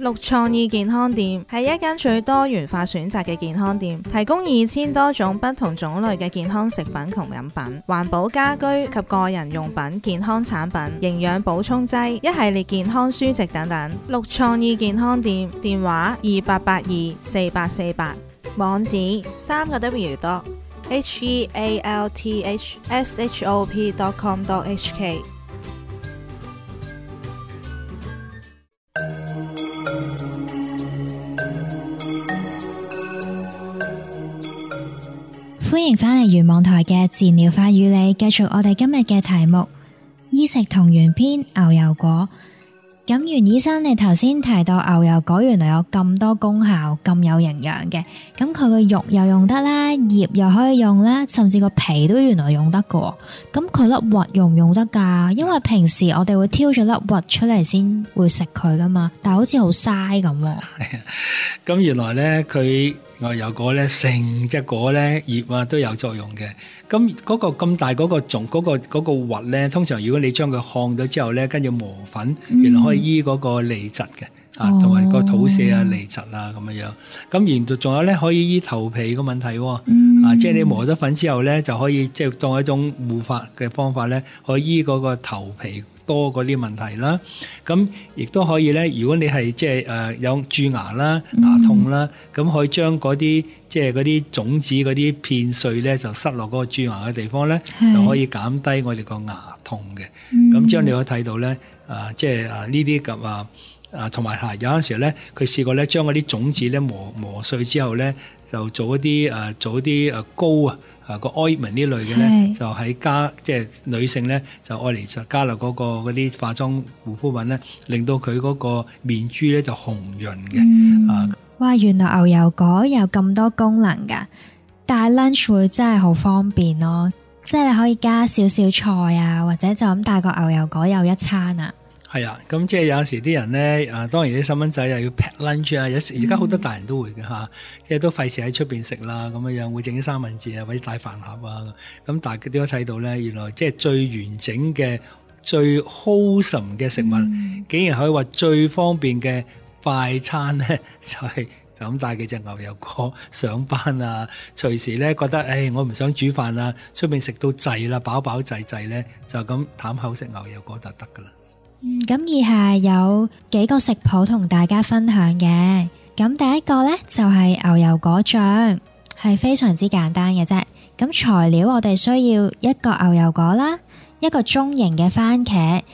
綠創意健康店係一間最多元化選擇嘅健康店，提供2000多種不同種類嘅健康食品同飲品、環保家居及個人用品、健康產品、營養補充劑、一系列健康書籍等等。綠創意健康店電話28824848，網址3個 healthshop.com.hk。 歡迎返嚟圓網台嘅自然療法與你，繼續我哋今日嘅題目醫食同源篇牛油果。咁袁醫生，你頭先提到牛油果原來有咁多功效，咁有營養嘅，咁佢個肉又用得啦，葉又可以用啦，甚至個皮都原來用得㗎。咁佢粒核用唔用得㗎？因為平時我哋會挑咗粒核出嚟先會食佢㗎嘛，但係好似好嘥咁。係啊， 咁原來咧佢牛油果咧成隻果咧葉啊都有作用嘅。咁嗰個咁大嗰個種嗰個核咧，通常如果你將佢烘咗之後咧，跟住磨粉，原來可以醫嗰個痢疾嘅。同埋個肚瀉啊、痢疾啊咁樣。咁原來仲有咧可以醫頭皮個問題。即係你磨咗粉之後咧，就可以即係當一種護髮嘅方法咧，可以醫嗰個頭皮多嗰啲問題啦。咁亦都可以咧，如果你係即係有蛀牙啦、牙痛啦，咁可以將嗰啲即係嗰啲種子嗰啲片碎咧，就塞落嗰個蛀牙嘅地方咧，就可以減低我哋個牙痛嘅。咁將你可以睇到咧，即係呢啲咁同埋有陣時咧，佢試過咧將嗰啲種子咧磨碎之後咧，就做一啲膏個 ointment 呢類嘅咧，就喺即係女性咧就愛嚟就加落嗰啲化妝護膚品咧，令到佢嗰個面珠咧就紅潤嘅。 哇！原來牛油果有咁多功能㗎，帶 lunch 會真係好方便咯，即係你可以加少少菜啊，或者就咁帶個牛油果有一餐啊。 係啊，咁即係有陣時啲人咧，當然啲細蚊仔又要 pack lunch 啊，而家好多大人都會嘅嚇，即係都費事喺出邊食啦，咁樣會整啲三文治啊，或者帶飯盒啊，咁大家都可以睇到咧，原來即係最完整嘅、最 wholesome 嘅食物，竟然可以話最方便嘅快餐咧，就咁帶幾隻牛油果上班啊，隨時咧覺得我唔想煮飯啊，出邊食到滯啦，飽飽滯滯咧，就咁淡口食牛油果就得噶啦。 咁以下有幾個食譜同大家分享嘅。咁第一個呢，就係牛油果醬，係非常之簡單嘅啫。咁材料我哋需要一個牛油果啦，一個中型嘅番茄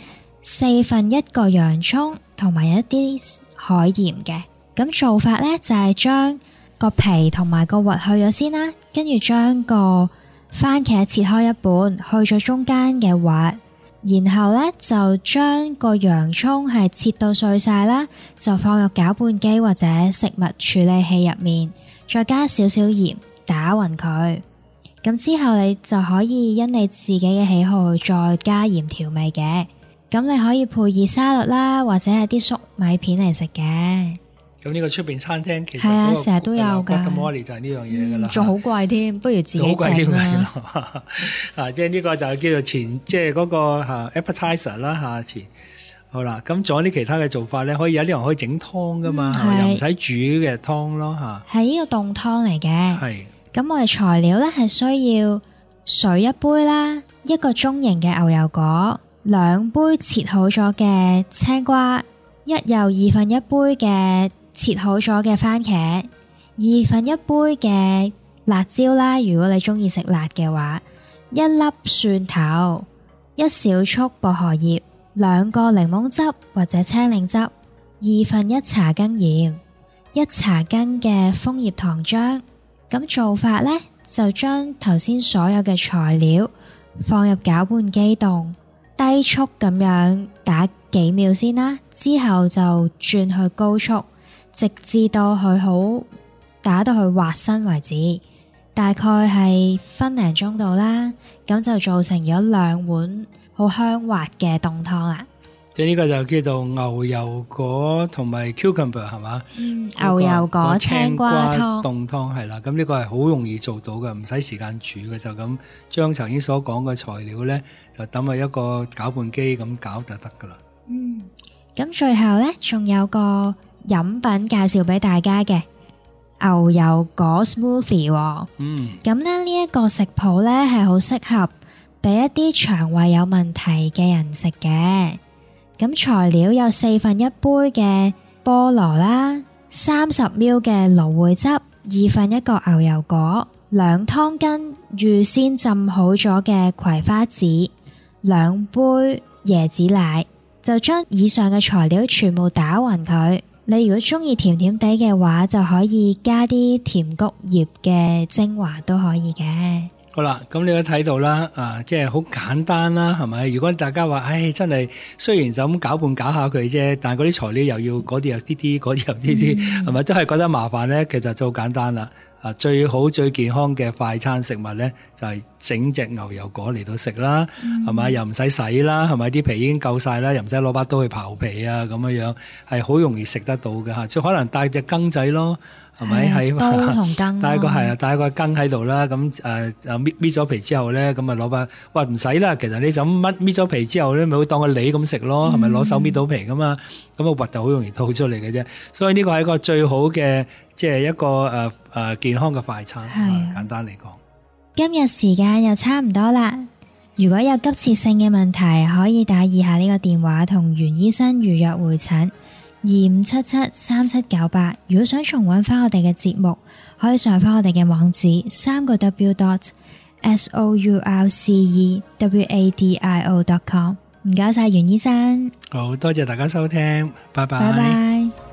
，1/4個洋蔥，同埋一啲海鹽嘅。咁做法呢，就係將個皮同埋個核去咗先啦，跟住將個番茄切開一半，去咗中間嘅核。然後呢，就將個洋蔥係切到碎晒啦，就放入攪拌機或者食物處理器入面，再加少少鹽打匀佢。咁之後你就可以因你自己嘅喜好再加鹽調味嘅。咁你可以配熱沙律啦，或者係啲粟米片嚟食嘅。 咁呢個出邊餐廳其實係啊，成日都有噶。 guacamole 就係呢樣嘢噶啦， 仲好貴添，不如自己整啦。 即係呢個就叫做即係嗰個appetizer 啦前。好啦，咁仲有啲其他嘅做法咧，有啲人可以整湯噶嘛，又唔使煮嘅湯咯嚇。係呢個凍湯嚟嘅。係。咁我哋材料咧係需要水1杯啦，一個中型嘅牛油果，2杯切好咗嘅青瓜，又1/2杯嘅切好咗嘅番茄，1/2杯嘅辣椒啦，如果你中意食辣嘅話，1粒蒜頭，1小束薄荷葉，2個檸檬汁或者青檸汁，1/2茶羹鹽，1茶羹嘅楓葉糖漿。咁做法呢，就將頭先所有嘅材料放入攪拌機凍，低速咁樣打幾秒先啦，之後就轉去高速，直至到佢好打到佢滑身為止，大概係分零鐘度啦，咁就做成咗2碗好香滑嘅凍湯啦。即係呢個就叫做牛油果同埋 cucumber 係嘛？牛油果青瓜湯凍湯係啦，咁呢個係好容易做到嘅，唔使時間煮嘅，就咁將頭先所講嘅材料咧，就抌喺一個攪拌機咁攪就得噶啦。咁最後咧，仲有個飲品介紹俾大家嘅牛油果 smoothie。咁咧呢一個食譜咧係好適合俾一啲腸胃有問題嘅人食嘅。咁材料有1/4杯嘅菠蘿啦，30ml 嘅蘆薈汁，1/2個牛油果，2湯羹預先浸好咗嘅葵花籽，2杯椰子奶。就將以上嘅材料全部打勻佢。你如果中意甜甜地嘅話，就可以加啲甜菊葉嘅精華都可以嘅。 好啦，咁你都睇到啦，即係好簡單啦，係咪？如果大家話，真係雖然就咁攪拌攪下佢啫，但係嗰啲材料又要嗰啲又啲，嗰啲又啲，係咪都係覺得麻煩咧？其實就好簡單啦。最好最健康嘅快餐食物咧，就係整隻牛油果嚟到食啦，係咪？又唔使洗啦，係咪？啲皮已經夠晒啦，又唔使攞把刀去刨皮啊，咁樣係好容易食得到嘅吓。即可能帶隻羹仔咯，係咪？係刀同羹， 帶個羹喺度啦。咁搣咗皮之後咧，咁啊攞把，喂唔使啦。其實你就咁搣咗皮之後咧，咪會當個梨咁食咯，係咪？攞手搣到皮噶嘛，咁個核就好容易吐出嚟嘅啫。所以呢個係一個最好嘅，即係一個健康嘅快餐。簡單嚟講， 今日時間又差唔多啦。如果有急切性嘅問題，可以打以下呢個電話同袁醫生預約會診25773798。如果想重溫翻我哋嘅節目，可以上翻我哋嘅網址3w.sourcewadio.com。唔該晒袁醫生， 好多謝大家收聽，拜拜。 拜拜。